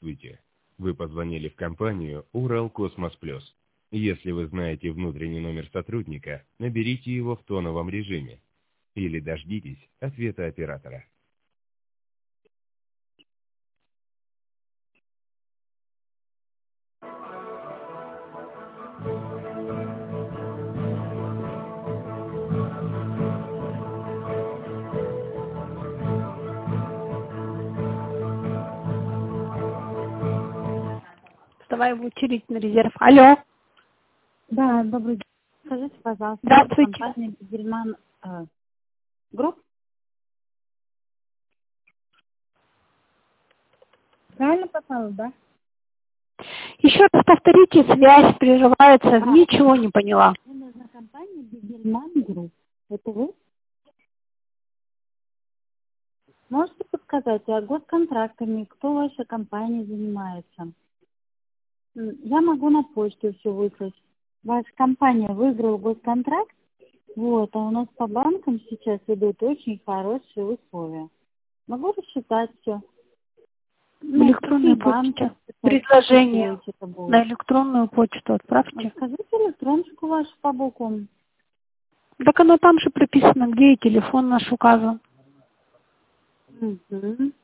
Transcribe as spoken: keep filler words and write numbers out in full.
Здравствуйте. Вы позвонили в компанию «Уралкосмос Плюс». Если вы знаете внутренний номер сотрудника, наберите его в тоновом режиме или дождитесь ответа оператора. Давай в очередь на резерв. Алло. Да, добрый день. Скажите, пожалуйста, Здравствуйте. компания Бигельман э, Групп? Правильно попала, да? Еще раз повторите, связь прерывается, А. ничего не поняла. Мне нужна компания Бигельман Групп. Это вы? Можете подсказать, а госконтрактами кто ваша компания занимается? М, Я могу на почту все выслать. Ваша компания выиграла госконтракт, вот, а у нас по банкам сейчас идут очень хорошие условия. Могу рассчитать все. В электронную почту. Предложение на электронную почту отправьте. Скажите электроночку вашу по буквам. Так оно там же прописано, где и телефон наш указан. Угу.